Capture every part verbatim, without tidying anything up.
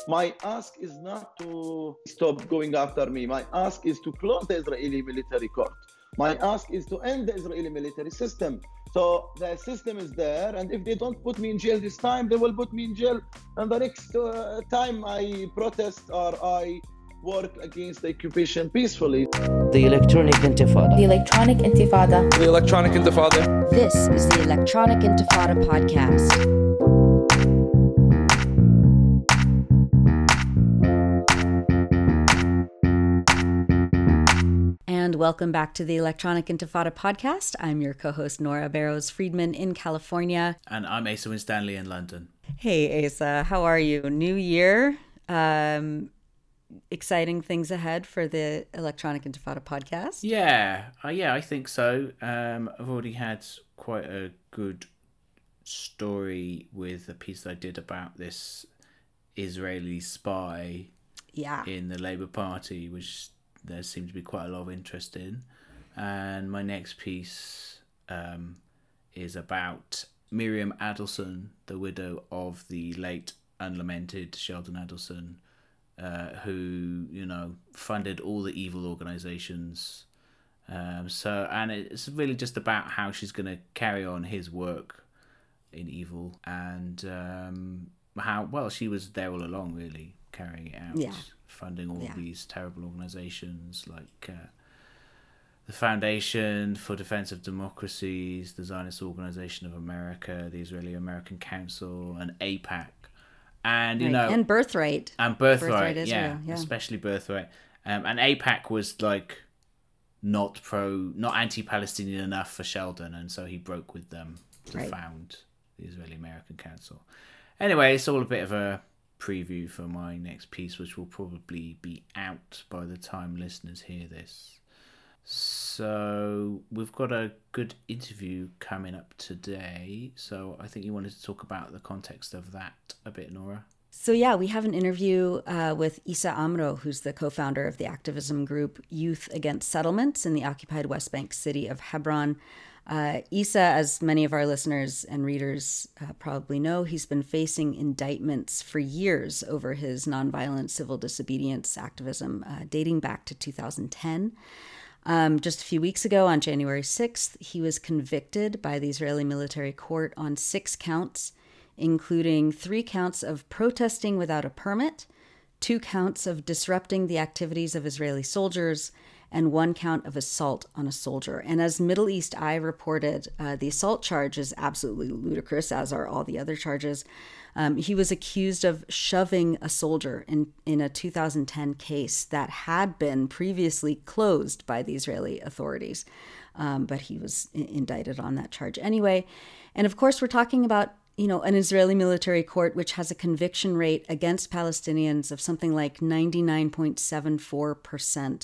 My ask is not to stop going after me. My ask is to close the Israeli military court. My ask is to end the Israeli military system. So the system is there, and if they don't put me in jail this time, they will put me in jail. And the next uh, time I protest or I work against the occupation peacefully. The Electronic Intifada. The Electronic Intifada. The Electronic Intifada. This is the Electronic Intifada podcast. And welcome back to the Electronic Intifada podcast. I'm your co-host Nora Barrows-Friedman in California. And I'm Asa Winstanley in London. Hey Asa, how are you? New year. Um, exciting things ahead for the Electronic Intifada podcast. Yeah, uh, yeah, I think so. Um, I've already had quite a good story with a piece that I did about this Israeli spy yeah. in the Labour Party, which there seemed to be quite a lot of interest in. And my next piece um, is about Miriam Adelson, the widow of the late unlamented Sheldon Adelson, uh, who, you know, funded all the evil organisations. Um, so, and it's really just about how she's going to carry on his work in evil, and um, how, well, she was there all along, really, carrying it out. Yeah. Funding all yeah. these terrible organisations like uh, the Foundation for Defence of Democracies, the Zionist Organisation of America, the Israeli American Council, and AIPAC, and you right. know, and Birthright, and Birthright, Birthright yeah, Israel, yeah, especially Birthright, um, and AIPAC was like not pro, not anti-Palestinian enough for Sheldon, and so he broke with them to right. found the Israeli American Council. Anyway, it's all a bit of a preview for my next piece, which will probably be out by the time listeners hear this. So we've got a good interview coming up today, so I think you wanted to talk about the context of that a bit, Nora. So yeah, we have an interview uh, with Issa Amro, who's the co-founder of the activism group Youth Against Settlements in the occupied West Bank city of Hebron. Uh, Issa, as many of our listeners and readers uh, probably know, he's been facing indictments for years over his nonviolent civil disobedience activism, uh, dating back to two thousand ten. Um, just a few weeks ago, on January sixth, he was convicted by the Israeli military court on six counts, including three counts of protesting without a permit, two counts of disrupting the activities of Israeli soldiers, and one count of assault on a soldier. And as Middle East Eye reported, uh, the assault charge is absolutely ludicrous, as are all the other charges. Um, he was accused of shoving a soldier in, in a two thousand ten case that had been previously closed by the Israeli authorities. Um, but he was in- indicted on that charge anyway. And of course, we're talking about, you know, an Israeli military court which has a conviction rate against Palestinians of something like ninety-nine point seven four percent.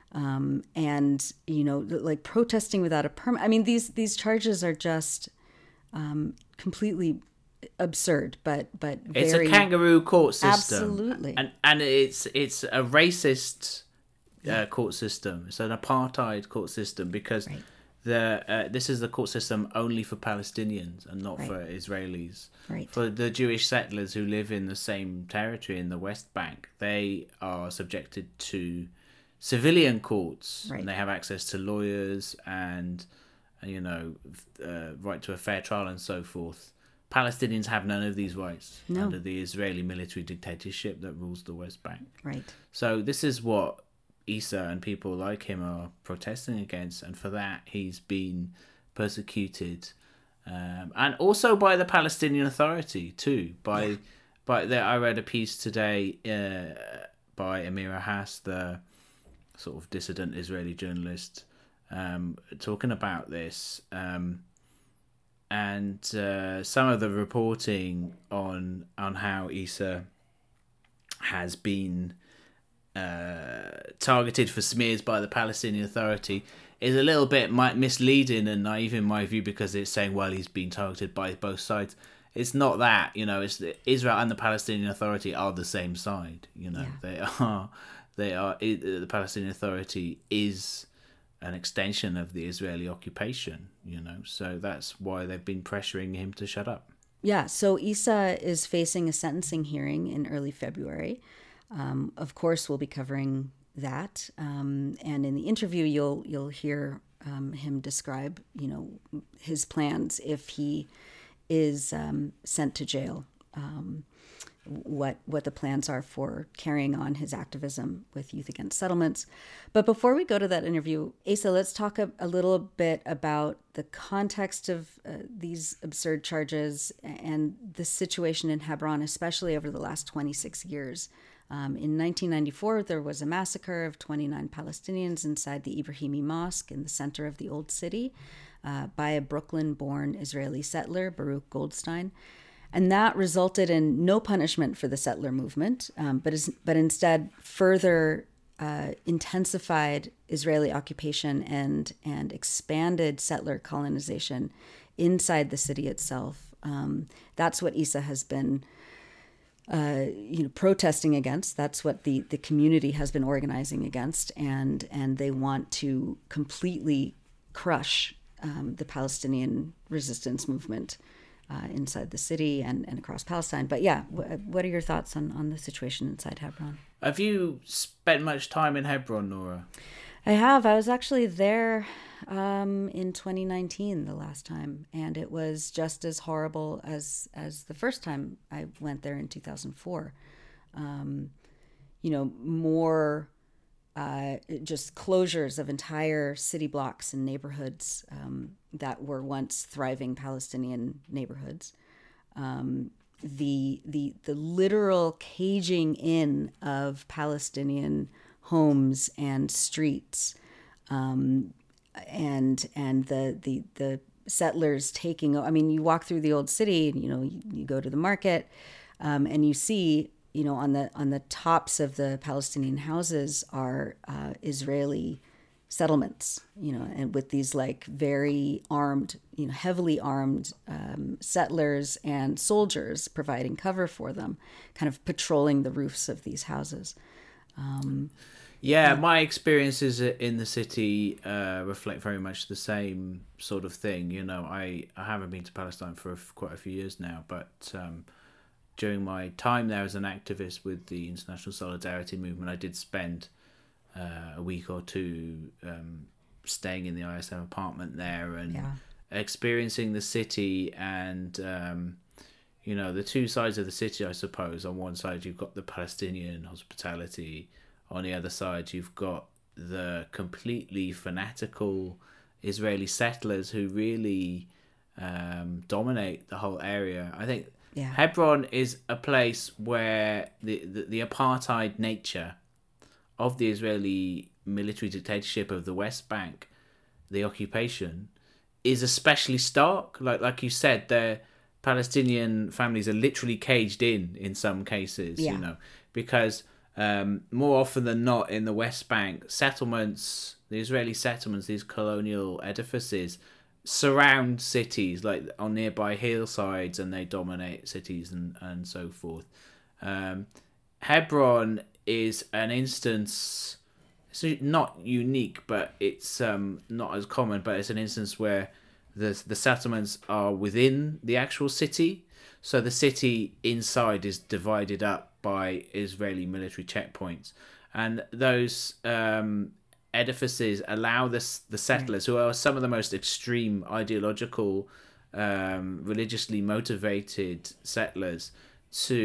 Um, and, you know, like protesting without a permit. I mean, these these charges are just um, completely absurd, but but very... It's a kangaroo court system. Absolutely. And and it's it's a racist uh, court system. It's an apartheid court system because right. the uh, this is the court system only for Palestinians and not right. for Israelis. Right. For the Jewish settlers who live in the same territory in the West Bank, they are subjected to civilian courts, right. and they have access to lawyers and, you know, uh, right to a fair trial and so forth. Palestinians have none of these rights no. under the Israeli military dictatorship that rules the West Bank. Right. So this is what Issa and people like him are protesting against, and for that he's been persecuted, um, and also by the Palestinian Authority too. By, yeah. by the, I read a piece today uh, by Amira Hass, the sort of dissident Israeli journalist, um, talking about this, um, and uh, some of the reporting on on how Issa has been uh, targeted for smears by the Palestinian Authority is a little bit misleading and naive in my view, because it's saying, well, he's been targeted by both sides. It's not that, you know. It's the, Israel and the Palestinian Authority are the same side. You know, yeah. they are. They are the Palestinian Authority is an extension of the Israeli occupation, you know. So that's why they've been pressuring him to shut up. Yeah, so Issa is facing a sentencing hearing in early February. Um, of course, we'll be covering that, um, and in the interview, you'll you'll hear um, him describe, you know, his plans if he is um, sent to jail. Um, what what the plans are for carrying on his activism with Youth Against Settlements. But before we go to that interview, Asa, let's talk a, a little bit about the context of uh, these absurd charges and the situation in Hebron, especially over the last twenty-six years. Um, in nineteen ninety-four, there was a massacre of twenty-nine Palestinians inside the Ibrahimi Mosque in the center of the Old City uh, by a Brooklyn-born Israeli settler, Baruch Goldstein. And that resulted in no punishment for the settler movement, um, but is, but instead further uh, intensified Israeli occupation and and expanded settler colonization inside the city itself. Um, that's what Issa has been, uh, you know, protesting against. That's what the, the community has been organizing against, and and they want to completely crush um, the Palestinian resistance movement Uh, inside the city and, and across Palestine. But yeah, w- what are your thoughts on, on the situation inside Hebron? Have you spent much time in Hebron, Nora? I have. I was actually there um, in twenty nineteen the last time, and it was just as horrible as, as the first time I went there in two thousand four. Um, you know, more uh, just closures of entire city blocks and neighborhoods um, that were once thriving Palestinian neighborhoods. Um, the the the literal caging in of Palestinian homes and streets, um, and and the the the settlers taking. I mean, you walk through the old city, you know, you, you go to the market, um, and you see, you know, on the on the tops of the Palestinian houses are uh, Israeli settlements, you know, and with these like very armed, you know, heavily armed um, settlers and soldiers providing cover for them, kind of patrolling the roofs of these houses. Um, yeah, my experiences in the city uh, reflect very much the same sort of thing. You know, I, I haven't been to Palestine for quite a few years now, but um, during my time there as an activist with the International Solidarity Movement, I did spend Uh, a week or two um, staying in the I S M apartment there and yeah. experiencing the city and um, you know, the two sides of the city, I suppose. On one side you've got the Palestinian hospitality, on the other side you've got the completely fanatical Israeli settlers who really um, dominate the whole area. I think yeah. Hebron is a place where the, the, the apartheid nature of the Israeli military dictatorship of the West Bank, the occupation, is especially stark. Like like you said, the Palestinian families are literally caged in in some cases, yeah. you know, because um, more often than not in the West Bank, settlements, the Israeli settlements, these colonial edifices, surround cities like on nearby hillsides, and they dominate cities and, and so forth. Um, Hebron is an instance, it's not unique, but it's um, not as common, but it's an instance where the the settlements are within the actual city. So the city inside is divided up by Israeli military checkpoints. And those um, edifices allow the, the settlers, who are some of the most extreme ideological, um, religiously motivated settlers, to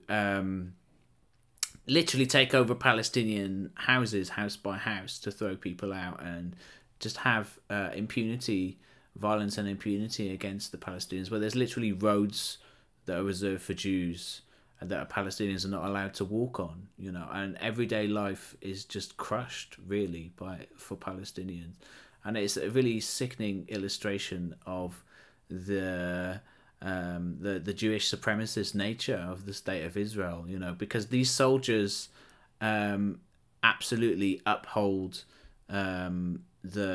Um, literally take over Palestinian houses, house by house, to throw people out and just have uh, impunity, violence and impunity against the Palestinians, where there's literally roads that are reserved for Jews and that Palestinians are not allowed to walk on, you know, and everyday life is just crushed, really, by for Palestinians. And it's a really sickening illustration of the Um, the the Jewish supremacist nature of the state of Israel, you know, because these soldiers um, absolutely uphold um, the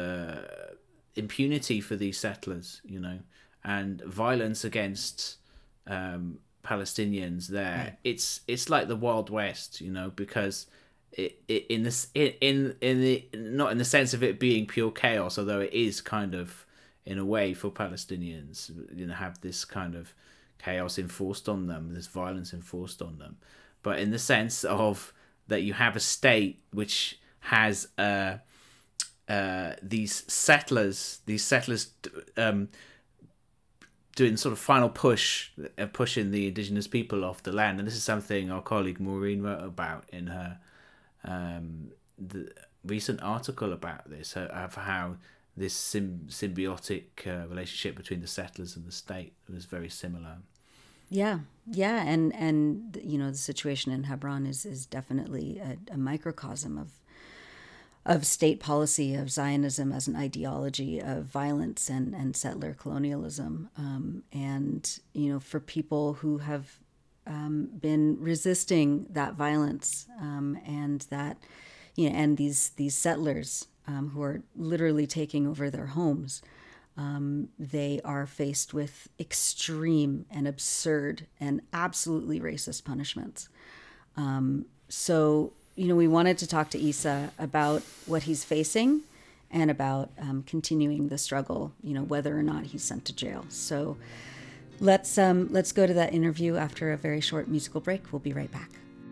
impunity for these settlers, you know, and violence against um, Palestinians there. Right. It's it's like the Wild West, you know, because it, it in this in in the not in the sense of it being pure chaos, although it is kind of, in a way, for Palestinians, you know, have this kind of chaos enforced on them, there's violence enforced on them, but in the sense of that you have a state which has uh, uh, these settlers, these settlers um, doing sort of final push, uh, pushing the indigenous people off the land. And this is something our colleague Maureen wrote about in her um, the recent article about this, uh, of how this sym- symbiotic uh, relationship between the settlers and the state was very similar. Yeah, yeah, and and you know the situation in Hebron is is definitely a, a microcosm of of state policy, of Zionism as an ideology, of violence and and settler colonialism, um, and you know for people who have um, been resisting that violence um, and that you know and these these settlers um, who are literally taking over their homes. Um, they are faced with extreme and absurd and absolutely racist punishments. Um, so, you know, we wanted to talk to Issa about what he's facing and about um, continuing the struggle, you know, whether or not he's sent to jail. So let's um, let's go to that interview after a very short musical break. We'll be right back.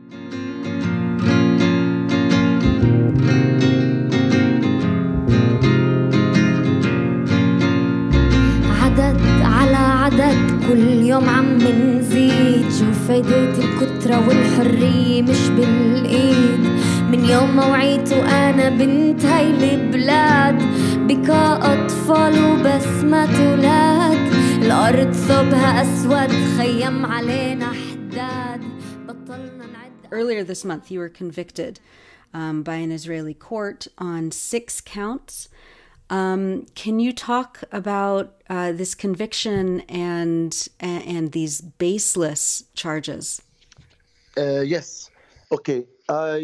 كل يوم عم بنزيد شوف فايدة الكترة والحرية مش بالإيد من يوم ما وعيت وأنا بنت هاي البلاد بكا أطفال وبسمة ولاد الأرض ثوبها أسود خيم علينا حداد بطلنا نعد. Earlier this month you were convicted um, by an Israeli court on six counts. Um, can you talk about uh, this conviction and, and and these baseless charges? Uh, yes. Okay. I,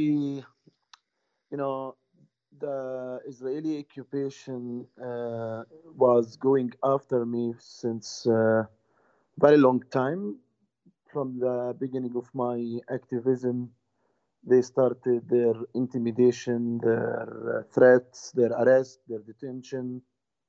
you know, the Israeli occupation uh, was going after me since a very long time. From the beginning of my activism, they started their intimidation, their threats, their arrest, their detention.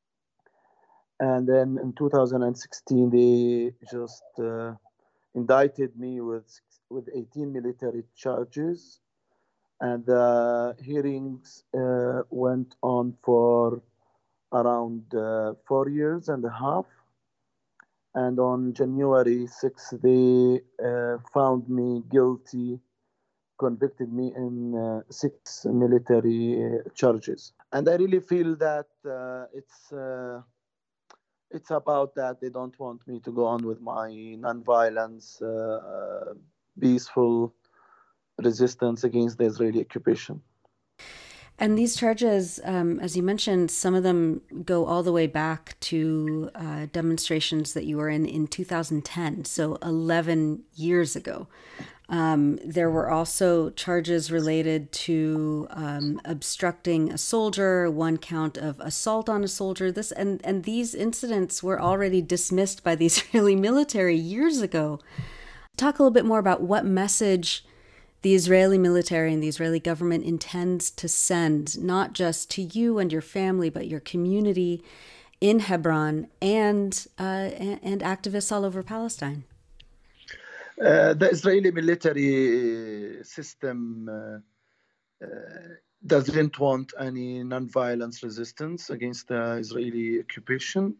And then in two thousand sixteen, they just uh, indicted me with with eighteen military charges. And the hearings uh, went on for around uh, four years and a half. And on January sixth, they uh, found me guilty, convicted me in uh, six military uh, charges. And I really feel that uh, it's uh, it's about that. They don't want me to go on with my nonviolence, uh, peaceful resistance against the Israeli occupation. And these charges, um, as you mentioned, some of them go all the way back to uh, demonstrations that you were in in two thousand ten, so eleven years ago. Um, there were also charges related to um, obstructing a soldier, one count of assault on a soldier. This and, and these incidents were already dismissed by the Israeli military years ago. Talk a little bit more about what message the Israeli military and the Israeli government intends to send, not just to you and your family, but your community in Hebron and uh, and, and activists all over Palestine. Uh, the Israeli military system uh, uh, doesn't want any non-violence resistance against the Israeli occupation.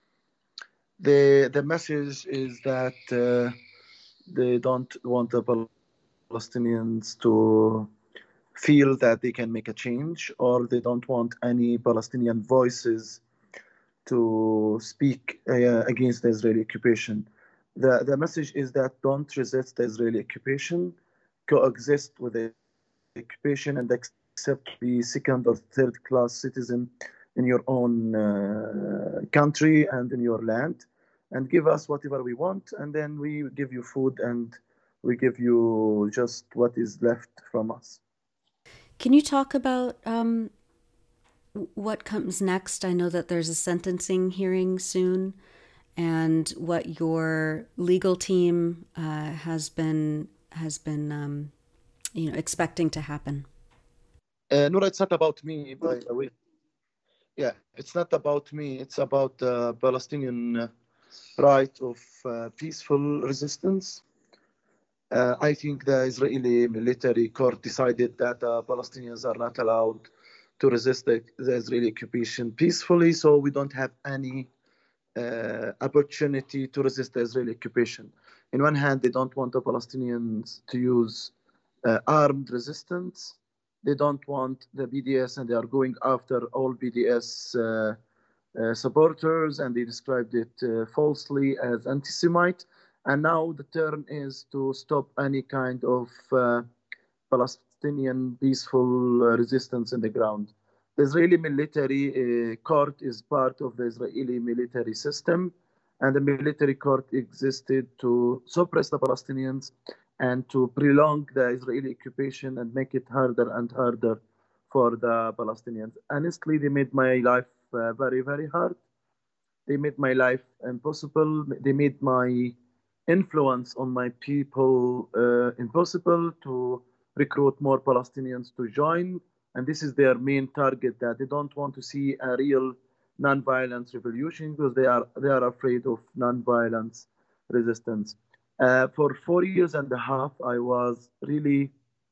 The the message is that uh, they don't want the Palestinians to feel that they can make a change, or they don't want any Palestinian voices to speak uh, against the Israeli occupation. The, the message is that don't resist the Israeli occupation, coexist with the occupation, and accept to be second or third class citizen in your own uh, country and in your land, and give us whatever we want, and then we give you food and we give you just what is left from us. Can you talk about um, what comes next? I know that there's a sentencing hearing soon, and what your legal team uh, has been has been um, you know expecting to happen. Uh, Noura, it's not about me, by the way. Yeah, it's not about me. It's about the Palestinian right of uh, peaceful resistance. Uh, I think the Israeli military court decided that uh, Palestinians are not allowed to resist the, the Israeli occupation peacefully, so we don't have any uh, opportunity to resist the Israeli occupation. In one hand, they don't want the Palestinians to use uh, armed resistance. They don't want the B D S, and they are going after all B D S uh, uh, supporters, and they described it uh, falsely as anti-Semite. And now the turn is to stop any kind of uh, Palestinian peaceful uh, resistance in the ground. The Israeli military uh, court is part of the Israeli military system, and the military court existed to suppress the Palestinians and to prolong the Israeli occupation and make it harder and harder for the Palestinians. Honestly, they made my life uh, very, very hard. They made my life impossible. They made my influence on my people uh, impossible to recruit more Palestinians to join. And this is their main target, that they don't want to see a real non-violent revolution because they are they are afraid of non-violence resistance. Uh, for four years and a half, I was really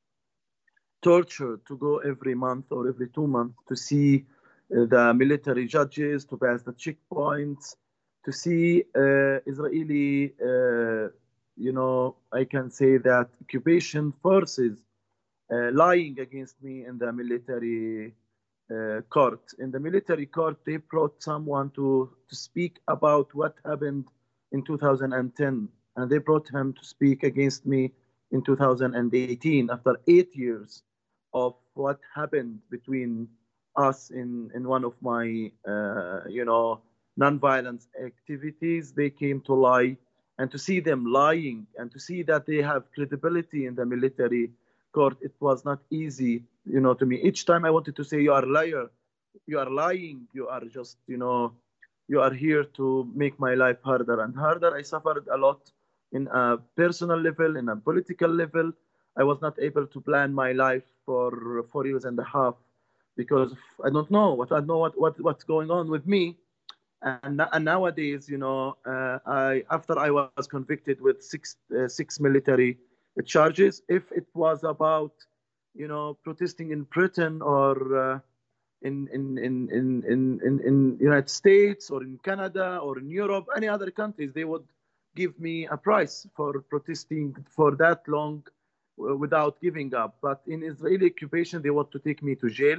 tortured to go every month or every two months to see uh, the military judges, to pass the checkpoints, to see uh, Israeli, uh, you know, I can say that occupation forces uh, lying against me in the military uh, court. In the military court, they brought someone to, to speak about what happened in two thousand ten, and they brought him to speak against me in two thousand eighteen, after eight years of what happened between us in, in one of my, uh, you know, nonviolence activities. They came to lie, and to see them lying and to see that they have credibility in the military court, it was not easy, you know, to me. Each time I wanted to say, you are a liar, you are lying, you are just, you know, you are here to make my life harder and harder. I suffered a lot in a personal level, in a political level. I was not able to plan my life for four years and a half because I don't know what I know what, what what's going on with me. And, and nowadays, you know, uh, I after I was convicted with six uh, six military charges, if it was about, you know, protesting in Britain or uh, in in in in in in in United States or in Canada or in Europe, any other countries, they would give me a price for protesting for that long without giving up. But in Israeli occupation, they want to take me to jail.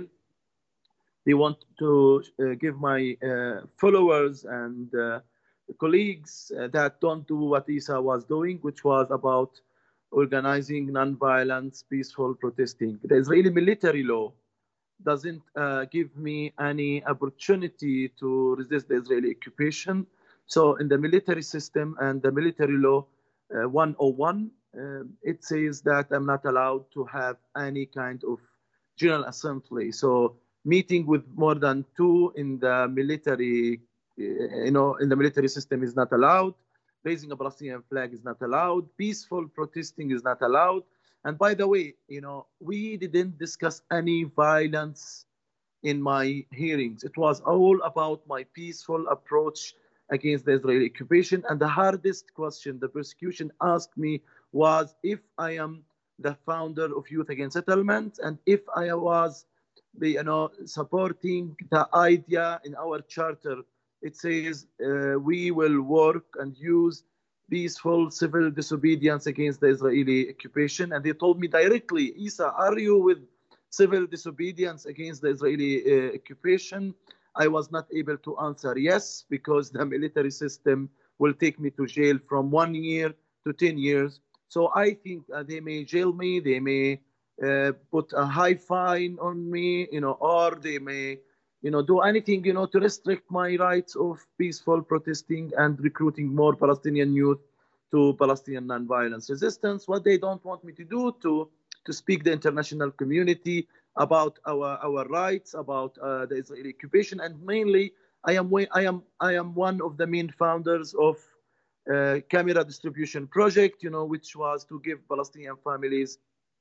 They want to uh, give my uh, followers and uh, colleagues uh, that don't do what Isa was doing, which was about organizing non-violence, peaceful protesting. The Israeli military law doesn't uh, give me any opportunity to resist the Israeli occupation. So in the military system and the military law uh, one oh one, uh, it says that I'm not allowed to have any kind of general assembly. So meeting with more than two in the military, you know, in the military system is not allowed. Raising a Palestinian flag is not allowed. Peaceful protesting is not allowed. And by the way, you know, we didn't discuss any violence in my hearings. It was all about my peaceful approach against the Israeli occupation. And the hardest question the prosecution asked me was if I am the founder of Youth Against Settlement and if I was, you know, supporting the idea in our charter. It says uh, we will work and use peaceful civil disobedience against the Israeli occupation. And they told me directly, Isa, are you with civil disobedience against the Israeli uh, occupation? I was not able to answer yes, because the military system will take me to jail from one year to ten years. So I think uh, they may jail me, they may uh, put a high fine on me, you know, or they may, you know, do anything, you know, to restrict my rights of peaceful protesting and recruiting more Palestinian youth to Palestinian nonviolence resistance. What they don't want me to do to to speak the international community about our our rights, about uh, the Israeli occupation, and mainly I am I am I am one of the main founders of uh, Camera Distribution Project, you know, which was to give Palestinian families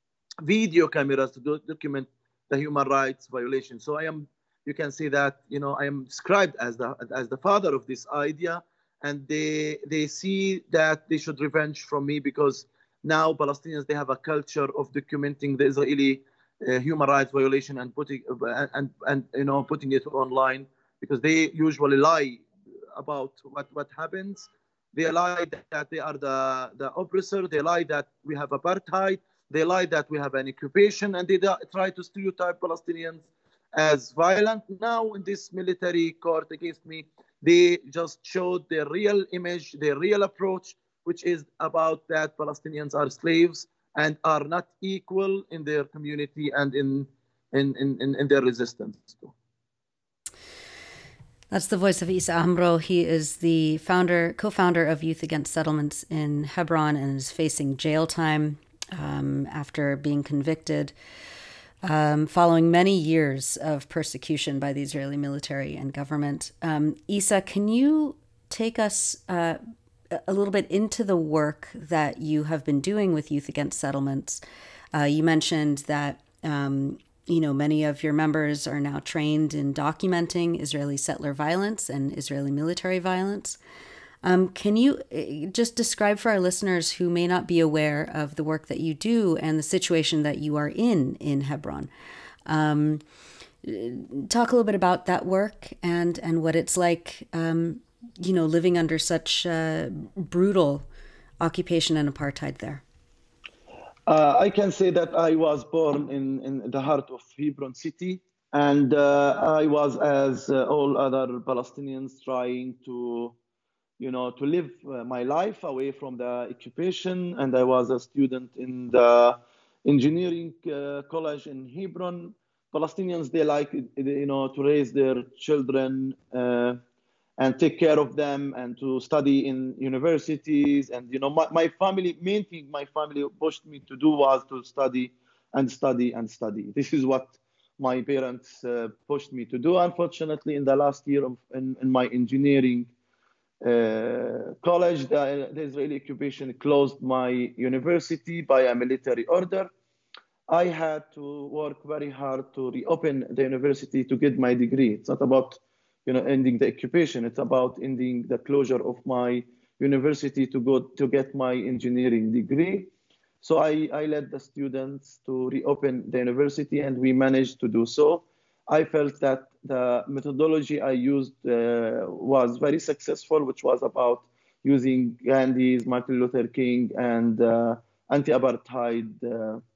video cameras to do, document the human rights violations. So I am, you can say that, you know, I am described as the as the father of this idea, and they they see that they should revenge from me, because now Palestinians, they have a culture of documenting the Israeli uh, human rights violation and putting uh, and and you know putting it online, because they usually lie about what what happens. They lie that they are the the oppressor. They lie that we have apartheid. They lie that we have an occupation, and they try to stereotype Palestinians as violent. Now, in this military court against me, they just showed their real image, their real approach, which is about that Palestinians are slaves and are not equal in their community and in in, in, in their resistance. That's the voice of Issa Amro. He is the founder, co-founder of Youth Against Settlements in Hebron, and is facing jail time um, after being convicted um, following many years of persecution by the Israeli military and government. Um, Issa, can you take us uh, a little bit into the work that you have been doing with Youth Against Settlements? Uh, you mentioned that um, you know many of your members are now trained in documenting Israeli settler violence and Israeli military violence. Um, can you just describe for our listeners who may not be aware of the work that you do and the situation that you are in in Hebron? Um, talk a little bit about that work and, and what it's like, um, you know, living under such uh, brutal occupation and apartheid there. Uh, I can say that I was born in, in the heart of Hebron city, and uh, I was, as uh, all other Palestinians, trying to you know, to live uh, my life away from the occupation. And I was a student in the engineering uh, college in Hebron. Palestinians, they like, you know, to raise their children uh, and take care of them and to study in universities. And, you know, my, my family, main thing my family pushed me to do was to study and study and study. This is what my parents uh, pushed me to do. Unfortunately, in the last year of in, in my engineering Uh, college, the, the Israeli occupation closed my university by a military order. I had to work very hard to reopen the university to get my degree. It's not about, you know, ending the occupation. It's about ending the closure of my university to go to get my engineering degree. So I, I led the students to reopen the university, and we managed to do so. I felt that the methodology I used uh, was very successful, which was about using Gandhi's, Martin Luther King, and uh, anti-apartheid uh,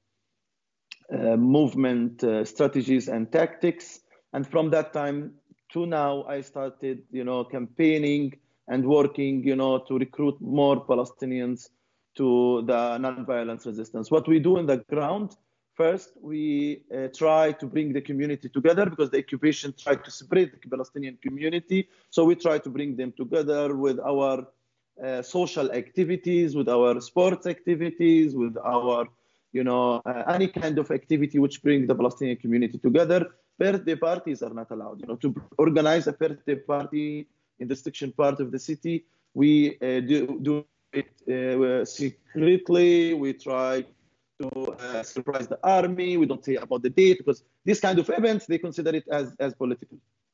uh, movement uh, strategies and tactics. And from that time to now, I started, you know, campaigning and working, you know, to recruit more Palestinians to the nonviolence resistance. What we do in the ground, first, we uh, try to bring the community together, because the occupation tried to separate the Palestinian community. So we try to bring them together with our uh, social activities, with our sports activities, with our, you know, uh, any kind of activity which brings the Palestinian community together. Birthday parties are not allowed. You know, to organize a birthday party in the section part of the city, we uh, do, do it uh, secretly. We try to uh, surprise the army. We don't say about the date, because these kind of events, they consider it as, as political.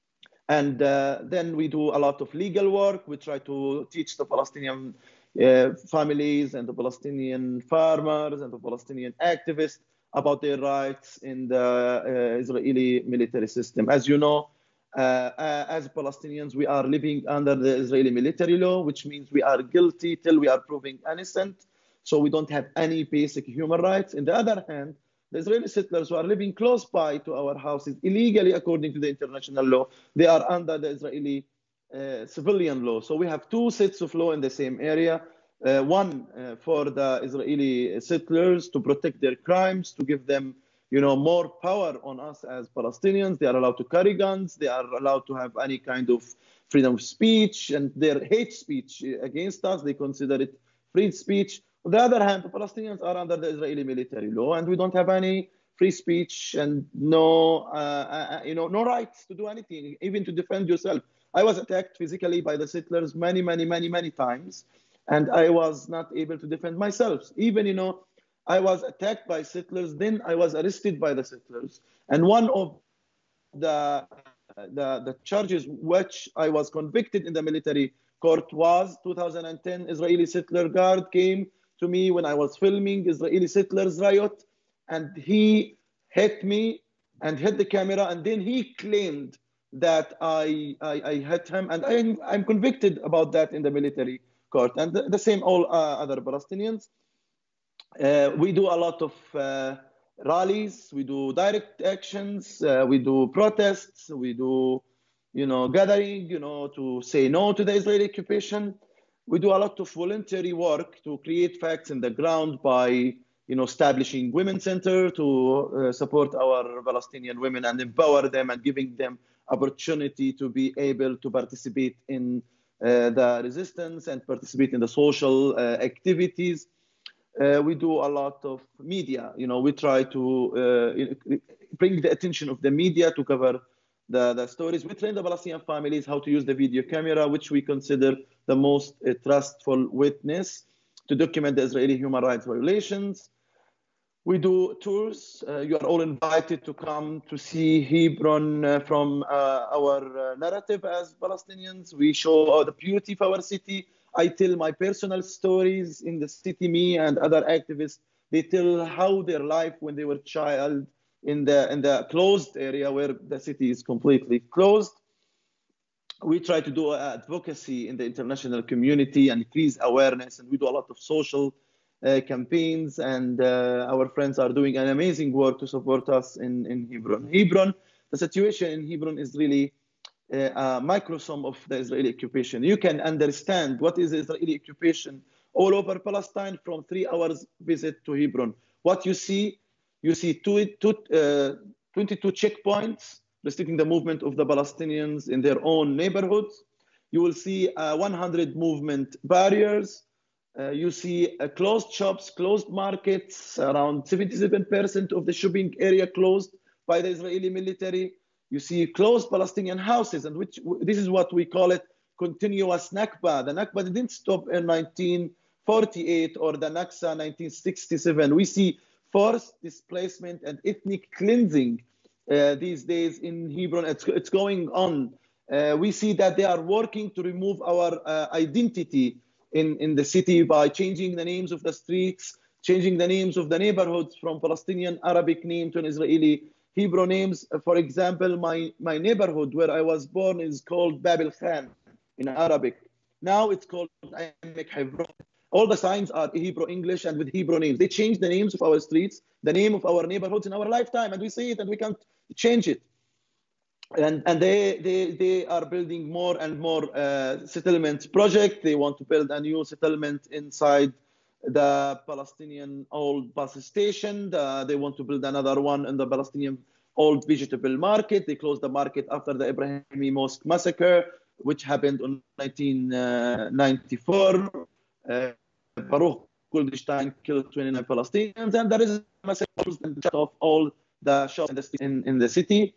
And uh, then we do a lot of legal work. We try to teach the Palestinian uh, families and the Palestinian farmers and the Palestinian activists about their rights in the uh, Israeli military system. As you know, uh, uh, as Palestinians, we are living under the Israeli military law, which means we are guilty till we are proven innocent. So we don't have any basic human rights. On the other hand, the Israeli settlers who are living close by to our houses illegally, according to the international law, they are under the Israeli uh, civilian law. So we have two sets of law in the same area. Uh, one uh, for the Israeli settlers to protect their crimes, to give them, you know, more power on us as Palestinians. They are allowed to carry guns. They are allowed to have any kind of freedom of speech, and their hate speech against us, they consider it free speech. On the other hand, the Palestinians are under the Israeli military law, and we don't have any free speech and no, uh, uh, you know, no rights to do anything, even to defend yourself. I was attacked physically by the settlers many, many, many, many times, and I was not able to defend myself. Even, you know, I was attacked by settlers, then I was arrested by the settlers. And one of the, the, the charges which I was convicted in the military court was. two thousand ten, Israeli settler guard came to me when I was filming Israeli settlers riot, and he hit me and hit the camera, and then he claimed that I, I, I hit him, and I'm, I'm convicted about that in the military court, and the, the same all uh, other Palestinians. Uh, we do a lot of uh, rallies, we do direct actions, uh, we do protests, we do, you know, gathering, you know, to say no to the Israeli occupation. We do a lot of voluntary work to create facts in the ground by, you know, establishing women's center to uh, support our Palestinian women and empower them and giving them opportunity to be able to participate in uh, the resistance and participate in the social uh, activities. Uh, we do a lot of media. You know, we try to uh, bring the attention of the media to cover the, the stories. We train the Palestinian families how to use the video camera, which we consider the most uh, trustful witness to document the Israeli human rights violations. We do tours. Uh, you are all invited to come to see Hebron uh, from uh, our uh, narrative as Palestinians. We show uh, the beauty of our city. I tell my personal stories in the city. Me and other activists, they tell how their life when they were child in the in the closed area where the city is completely closed. We try to do advocacy in the international community and increase awareness, and we do a lot of social uh, campaigns, and uh, our friends are doing an amazing work to support us in, in Hebron. Hebron, the situation in Hebron is really uh, a microsome of the Israeli occupation. You can understand what is Israeli occupation all over Palestine from three hours visit to Hebron. What you see, you see two, two, uh, twenty-two checkpoints restricting the movement of the Palestinians in their own neighborhoods. You will see uh, one hundred movement barriers. Uh, you see uh, closed shops, closed markets, around seventy-seven percent of the shopping area closed by the Israeli military. You see closed Palestinian houses, and which this is what we call it continuous Nakba. The Nakba didn't stop in nineteen forty-eight or the Naksa nineteen sixty-seven. We see forced displacement and ethnic cleansing uh, these days in Hebron. It's, it's going on. Uh, we see that they are working to remove our uh, identity in, in the city by changing the names of the streets, changing the names of the neighborhoods from Palestinian Arabic name to an Israeli Hebrew names. For example, my, my neighborhood where I was born is called Bab el Khan in Arabic. Now it's called Amek Hebron. All the signs are Hebrew English and with Hebrew names. They changed the names of our streets, the name of our neighborhoods in our lifetime, and we see it and we can't change it. And, and they, they, they are building more and more uh, settlement project. They want to build a new settlement inside the Palestinian old bus station. The, they want to build another one in the Palestinian old vegetable market. They closed the market after the Ibrahimi Mosque massacre, which happened in nineteen ninety-four. Uh, Baruch Goldstein killed twenty-nine Palestinians, and there is a massacre of all the shops in the, in, in the city.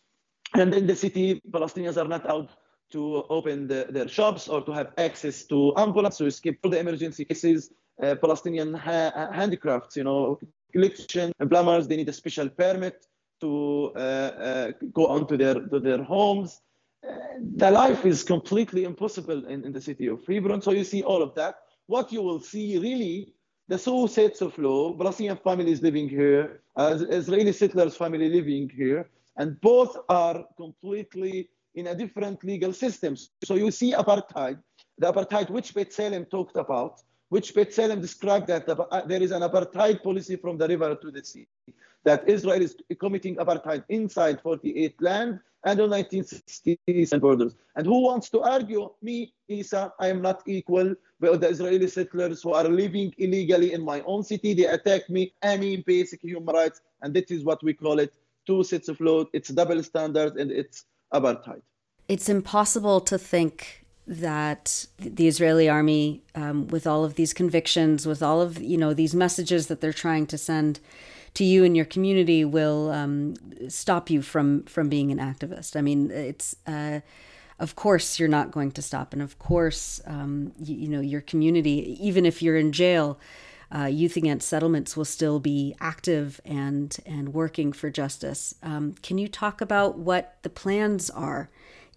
And in the city, Palestinians are not allowed to open the, their shops or to have access to ambulance to escape all the emergency cases. Uh, Palestinian ha- handicrafts, you know, electricians and plumbers, they need a special permit to uh, uh, go onto their to their homes. Uh, the life is completely impossible in, in the city of Hebron. So you see all of that. What you will see really, the two sets of law, Palestinian families living here, uh, Israeli settlers family living here, and both are completely in a different legal systems. So you see apartheid, the apartheid which B'Tselem talked about, which B'Tselem described that the, uh, there is an apartheid policy from the river to the sea, that Israel is committing apartheid inside forty-eight land and on nineteen sixties borders. And who wants to argue, me, Isa, I am not equal with the Israeli settlers who are living illegally in my own city. They attack me, any basic human rights, and that is what we call it, two sets of law. It's double standard and it's apartheid. It's impossible to think that the Israeli army, um, with all of these convictions, with all of, you know, these messages that they're trying to send to you and your community, will um, stop you from, from being an activist. I mean, it's, uh, of course you're not going to stop. And of course, um, you, you know, your community, even if you're in jail, uh, Youth Against Settlements will still be active and, and working for justice. Um, can you talk about what the plans are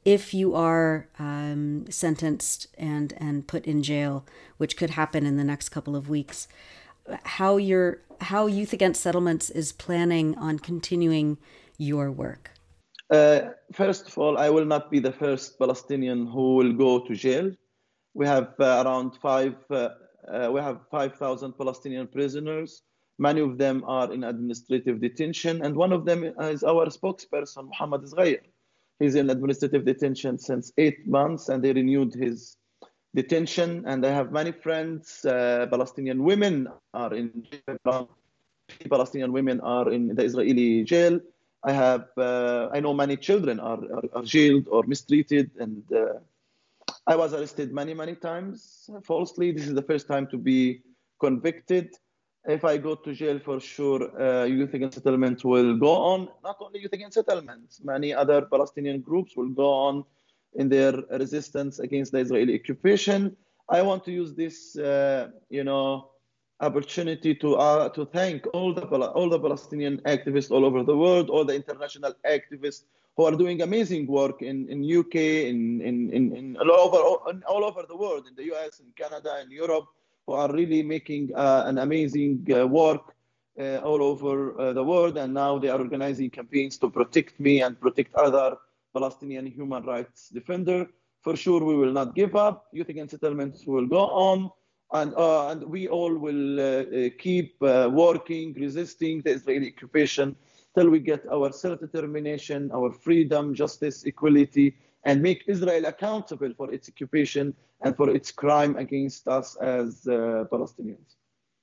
if you are um, sentenced and, and put in jail, which could happen in the next couple of weeks, how your how Youth Against Settlements is planning on continuing your work? Uh, first of all, I will not be the first Palestinian who will go to jail. We have uh, around five. Uh, uh, we have five thousand Palestinian prisoners. Many of them are in administrative detention, and one of them is our spokesperson, Mohammed Zghayr. He's in administrative detention since eight months, and they renewed his detention. And I have many friends. Uh, Palestinian women are in jail. Palestinian women are in the Israeli jail. I have, uh, I know many children are, are, are jailed or mistreated, and uh, I was arrested many, many times falsely. This is the first time to be convicted. If I go to jail, for sure, uh, Youth Against Settlement will go on. Not only Youth Against Settlement, many other Palestinian groups will go on in their resistance against the Israeli occupation. I want to use this, uh, you know, opportunity to uh, to thank all the all the Palestinian activists all over the world, all the international activists who are doing amazing work in, in U K, in in, in, in all over all, all over the world, in the U S, in Canada, in Europe, who are really making uh, an amazing uh, work uh, all over uh, the world. And now they are organizing campaigns to protect me and protect other Palestinian human rights defenders. For sure, we will not give up. Youth Against Settlements will go on. And, uh, and we all will uh, uh, keep uh, working, resisting the Israeli occupation till we get our self-determination, our freedom, justice, equality, and make Israel accountable for its occupation and for its crime against us as uh, Palestinians.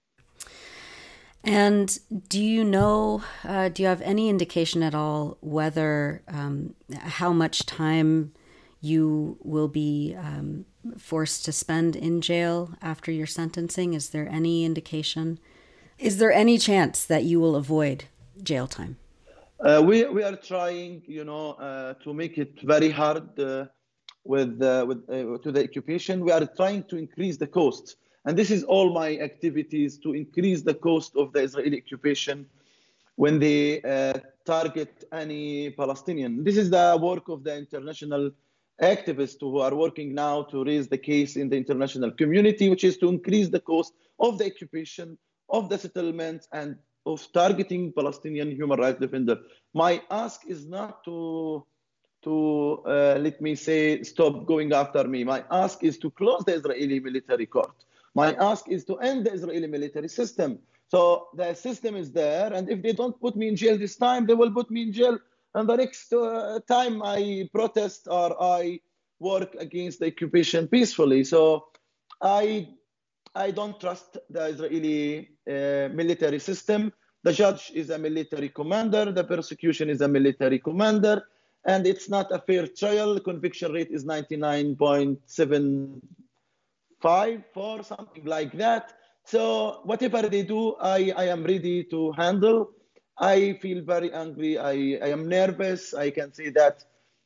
And do you know, uh, do you have any indication at all whether, um, how much time you will be um, forced to spend in jail after your sentencing? Is there any indication? Is there any chance that you will avoid jail time? Uh, we we are trying, you know, uh, to make it very hard uh, with uh, with uh, to the occupation. We are trying to increase the cost, and this is all my activities to increase the cost of the Israeli occupation when they uh, target any Palestinian. This is the work of the international activists who are working now to raise the case in the international community, which is to increase the cost of the occupation, of the settlement, and of targeting Palestinian human rights defenders. My ask is not to, to uh, let me say, stop going after me. My ask is to close the Israeli military court. My ask is to end the Israeli military system. So the system is there, and if they don't put me in jail this time, they will put me in jail. And the next uh, time I protest or I work against the occupation peacefully. So I, I don't trust the Israeli uh, military system. The judge is a military commander. The prosecution is a military commander. And it's not a fair trial. The conviction rate is ninety-nine point seven five, four, something like that. So whatever they do, I, I am ready to handle. I feel very angry. I, I am nervous. I can say that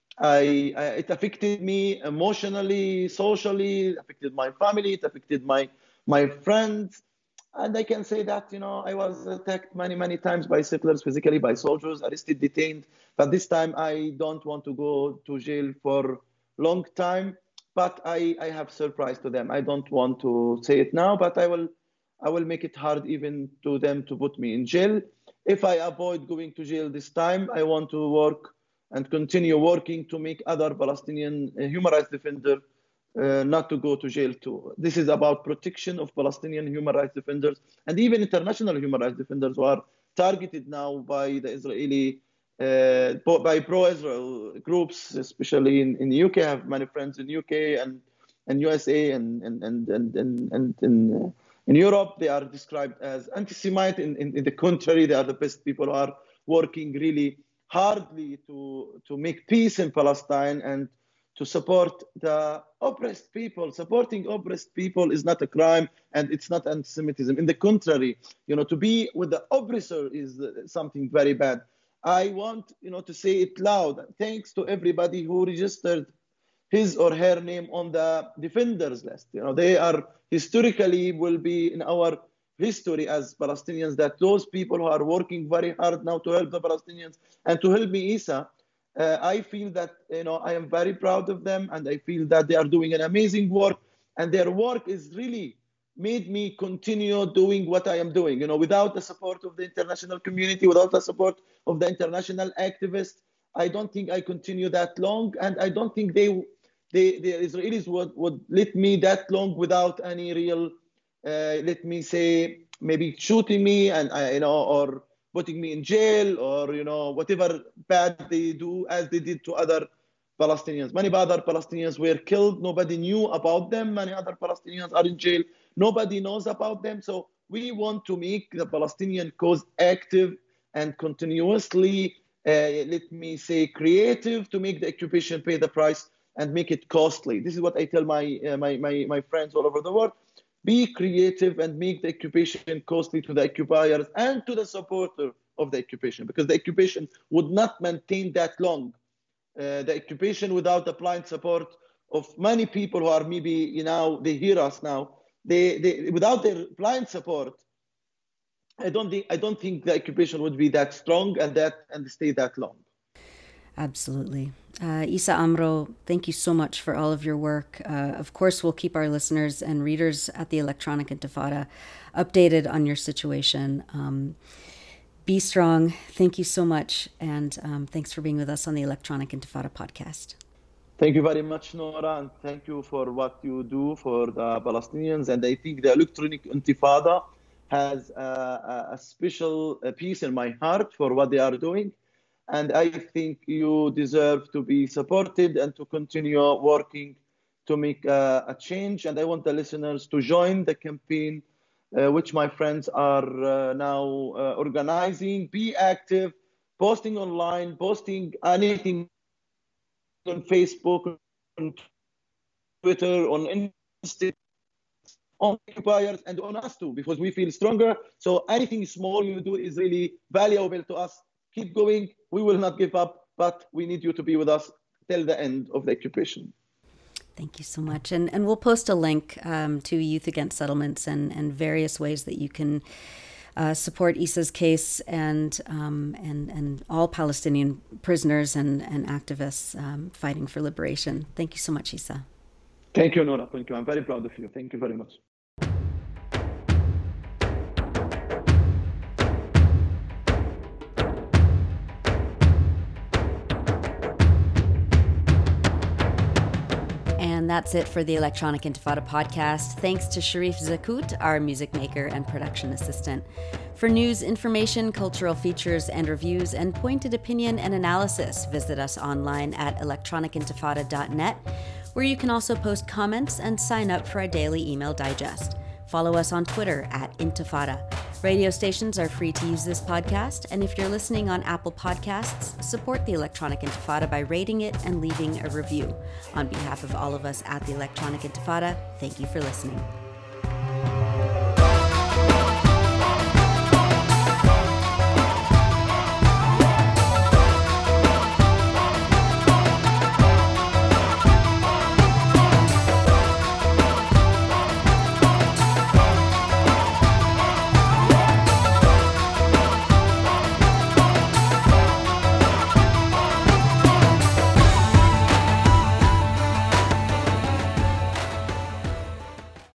I, I it affected me emotionally, socially, it affected my family, it affected my my friends. And I can say that, you know, I was attacked many, many times by settlers, physically, by soldiers, arrested, detained. But this time I don't want to go to jail for a long time. But I, I have surprise to them. I don't want to say it now, but I will I will make it hard even to them to put me in jail. If I avoid going to jail this time, I want to work and continue working to make other Palestinian human rights defenders uh, not to go to jail too. This is about protection of Palestinian human rights defenders and even international human rights defenders who are targeted now by the Israeli, uh, by pro-Israel groups, especially in, in the U K. I have many friends in U K and, and U S A and, and, and, and, and, and, and uh, in Europe, they are described as anti-Semite. In, in, in the contrary, they are the best people who are working really hardly to, to make peace in Palestine and to support the oppressed people. Supporting oppressed people is not a crime and it's not anti-Semitism. In the contrary, you know, to be with the oppressor is something very bad. I want, you know, to say it loud. Thanks to everybody who registered his or her name on the defenders list. You know, they are historically will be in our history as Palestinians, that those people who are working very hard now to help the Palestinians and to help me, Isa, Uh, I feel that, you know, I am very proud of them, and I feel that they are doing an amazing work, and their work is really made me continue doing what I am doing. You know, without the support of the international community, without the support of the international activists, I don't think I continue that long, and I don't think they, they the Israelis would, would let me that long without any real, uh, let me say, maybe shooting me, and I, you know, or putting me in jail, or, you know, whatever bad they do, as they did to other Palestinians. Many other Palestinians were killed. Nobody knew about them. Many other Palestinians are in jail. Nobody knows about them. So we want to make the Palestinian cause active and continuously, uh, let me say, creative, to make the occupation pay the price and make it costly. This is what I tell my, uh, my, my, my friends all over the world. Be creative and make the occupation costly to the occupiers and to the supporter of the occupation, because the occupation would not maintain that long. Uh, the occupation without the blind support of many people who are maybe, you know, they hear us now, they, they without their blind support, I don't think I don't think the occupation would be that strong and that and stay that long. Absolutely. Uh, Issa Amro, thank you so much for all of your work. Uh, of course, we'll keep our listeners and readers at the Electronic Intifada updated on your situation. Um, be strong. Thank you so much. And um, thanks for being with us on the Electronic Intifada podcast. Thank you very much, Nora, and thank you for what you do for the Palestinians. And I think the Electronic Intifada has a, a special piece in my heart for what they are doing. And I think you deserve to be supported and to continue working to make a, a change. And I want the listeners to join the campaign, uh, which my friends are uh, now uh, organizing. Be active, posting online, posting anything on Facebook, on Twitter, on Instagram, on occupiers, and on us too, because we feel stronger. So anything small you do is really valuable to us. Keep going. We will not give up, but we need you to be with us till the end of the occupation. Thank you so much. And and we'll post a link um, to Youth Against Settlements and, and various ways that you can uh, support Issa's case and um, and and all Palestinian prisoners and, and activists um, fighting for liberation. Thank you so much, Issa. Thank you, Nora. Thank you. I'm very proud of you. Thank you very much. And that's it for the Electronic Intifada podcast. Thanks to Sharif Zakut, our music maker and production assistant. For news, information, cultural features and reviews, and pointed opinion and analysis, visit us online at electronic intifada dot net, where you can also post comments and sign up for our daily email digest. Follow us on Twitter at Intifada. Radio stations are free to use this podcast, and if you're listening on Apple Podcasts, support the Electronic Intifada by rating it and leaving a review. On behalf of all of us at the Electronic Intifada, thank you for listening.